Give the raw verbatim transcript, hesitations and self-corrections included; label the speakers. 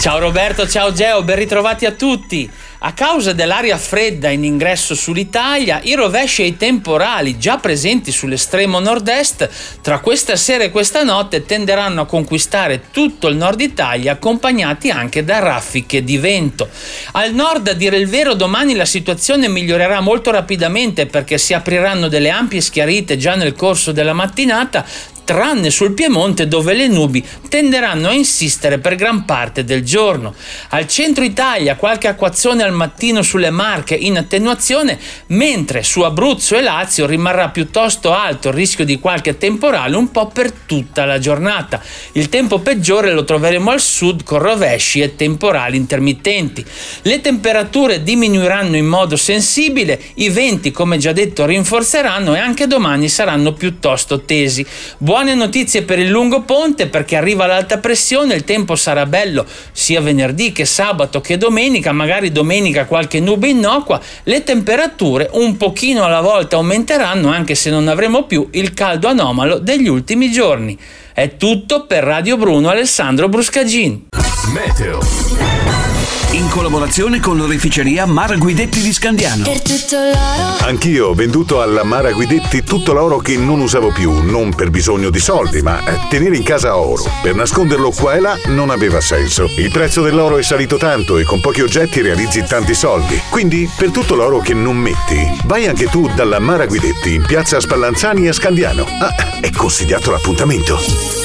Speaker 1: Ciao Roberto, ciao Geo, ben ritrovati a tutti. A causa dell'aria fredda in ingresso sull'Italia, i rovesci e i temporali già presenti sull'estremo nord-est tra questa sera e questa notte tenderanno a conquistare tutto il nord Italia, accompagnati anche da raffiche di vento. Al nord, a dire il vero, domani la situazione migliorerà molto rapidamente perché si apriranno delle ampie schiarite già nel corso della mattinata, tranne sul Piemonte dove le nubi tenderanno a insistere per gran parte del giorno. Al centro Italia qualche acquazzone al mattino sulle Marche in attenuazione, mentre su Abruzzo e Lazio rimarrà piuttosto alto il rischio di qualche temporale un po' per tutta la giornata. Il tempo peggiore lo troveremo al sud con rovesci e temporali intermittenti. Le temperature diminuiranno in modo sensibile, i venti, come già detto, rinforzeranno e anche domani saranno piuttosto tesi. Buone notizie per il lungo ponte perché arriva l'alta pressione, il tempo sarà bello sia venerdì che sabato che domenica, magari domenica qualche nube innocua, le temperature un pochino alla volta aumenteranno anche se non avremo più il caldo anomalo degli ultimi giorni. È tutto per Radio Bruno, Alessandro Bruscagin.
Speaker 2: Meteo in collaborazione con l'oreficeria Mara Guidetti di Scandiano.
Speaker 3: Per tutto l'oro.
Speaker 4: Anch'io ho venduto alla Mara Guidetti tutto l'oro che non usavo più, non per bisogno di soldi, ma tenere in casa oro per nasconderlo qua e là non aveva senso. Il prezzo dell'oro è salito tanto e con pochi oggetti realizzi tanti soldi. Quindi, per tutto l'oro che non metti, vai anche tu dalla Mara Guidetti in piazza Spallanzani a Scandiano. Ah, è consigliato l'appuntamento.